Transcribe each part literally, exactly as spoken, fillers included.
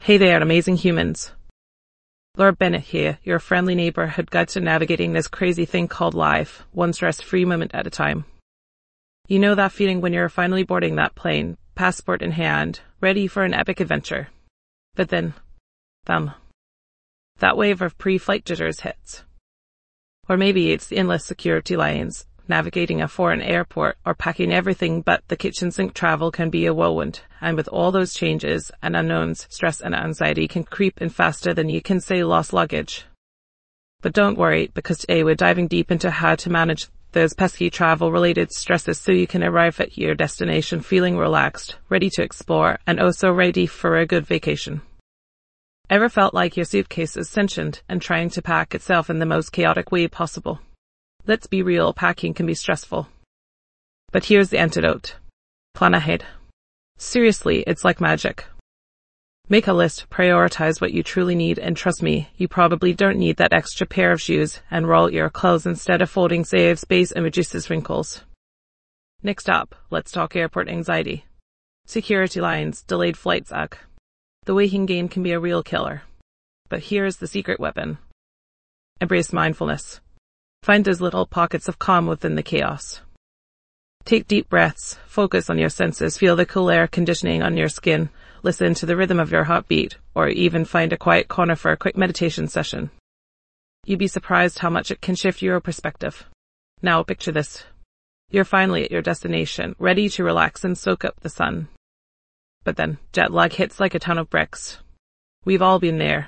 Hey there, amazing humans. Laura Bennett here, your friendly neighborhood guide to navigating this crazy thing called life, one stress-free moment at a time. You know that feeling when you're finally boarding that plane, passport in hand, ready for an epic adventure. But then, thumb. That wave of pre-flight jitters hits. Or maybe it's the endless security lines, navigating a foreign airport, or packing everything but the kitchen sink. Travel can be a whirlwind, and with all those changes and unknowns, stress and anxiety can creep in faster than you can say lost luggage. But don't worry, because today we're diving deep into how to manage those pesky travel-related stresses so you can arrive at your destination feeling relaxed, ready to explore, and also ready for a good vacation. Ever felt like your suitcase is sentient and trying to pack itself in the most chaotic way possible? Let's be real, packing can be stressful. But here's the antidote. Plan ahead. Seriously, it's like magic. Make a list, prioritize what you truly need, and trust me, you probably don't need that extra pair of shoes, and roll your clothes instead of folding saves space and reduces wrinkles. Next up, let's talk airport anxiety. Security lines, delayed flights, ugh. The waiting game can be a real killer. But here's the secret weapon. Embrace mindfulness. Find those little pockets of calm within the chaos. Take deep breaths, focus on your senses, feel the cool air conditioning on your skin, listen to the rhythm of your heartbeat, or even find a quiet corner for a quick meditation session. You'd be surprised how much it can shift your perspective. Now picture this. You're finally at your destination, ready to relax and soak up the sun. But then, jet lag hits like a ton of bricks. We've all been there.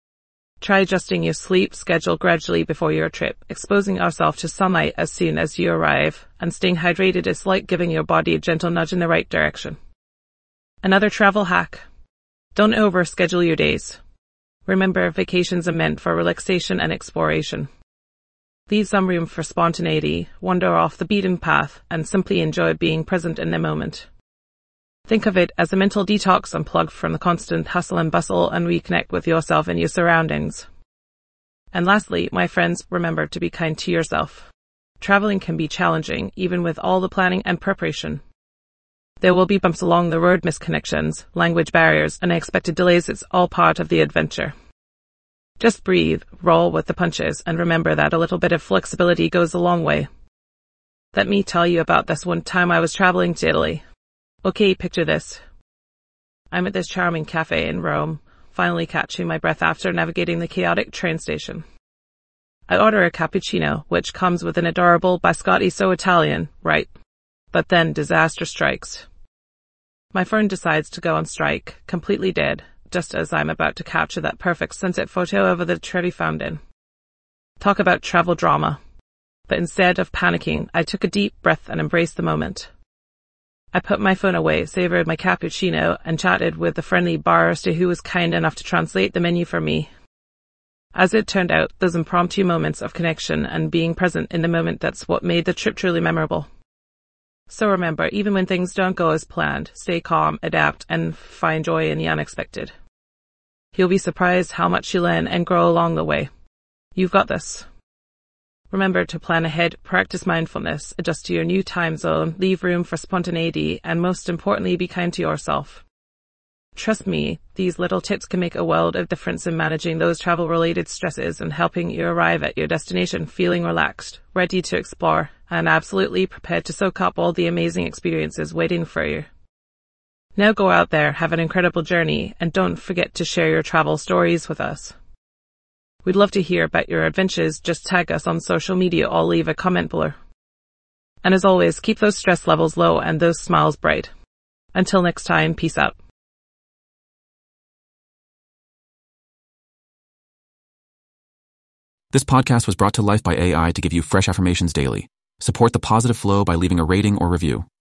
Try adjusting your sleep schedule gradually before your trip, exposing yourself to sunlight as soon as you arrive, and staying hydrated is like giving your body a gentle nudge in the right direction. Another travel hack. Don't overschedule your days. Remember, vacations are meant for relaxation and exploration. Leave some room for spontaneity, wander off the beaten path, and simply enjoy being present in the moment. Think of it as a mental detox, unplug from the constant hustle and bustle, and reconnect with yourself and your surroundings. And lastly, my friends, remember to be kind to yourself. Traveling can be challenging, even with all the planning and preparation. There will be bumps along the road, misconnections, language barriers, unexpected delays. It's all part of the adventure. Just breathe, roll with the punches, and remember that a little bit of flexibility goes a long way. Let me tell you about this one time I was traveling to Italy. Okay, picture this. I'm at this charming cafe in Rome, finally catching my breath after navigating the chaotic train station. I order a cappuccino, which comes with an adorable biscotti, so Italian, right? But then disaster strikes. My phone decides to go on strike, completely dead, just as I'm about to capture that perfect sunset photo over the Trevi Fountain. Talk about travel drama. But instead of panicking, I took a deep breath and embraced the moment. I put my phone away, savored my cappuccino, and chatted with the friendly barista who was kind enough to translate the menu for me. As it turned out, those impromptu moments of connection and being present in the moment, that's what made the trip truly memorable. So remember, even when things don't go as planned, stay calm, adapt, and find joy in the unexpected. You'll be surprised how much you learn and grow along the way. You've got this. Remember to plan ahead, practice mindfulness, adjust to your new time zone, leave room for spontaneity, and most importantly, be kind to yourself. Trust me, these little tips can make a world of difference in managing those travel-related stresses and helping you arrive at your destination feeling relaxed, ready to explore, and absolutely prepared to soak up all the amazing experiences waiting for you. Now go out there, have an incredible journey, and don't forget to share your travel stories with us. We'd love to hear about your adventures. Just tag us on social media or leave a comment below. And as always, keep those stress levels low and those smiles bright. Until next time, peace out. This podcast was brought to life by A I to give you fresh affirmations daily. Support the positive flow by leaving a rating or review.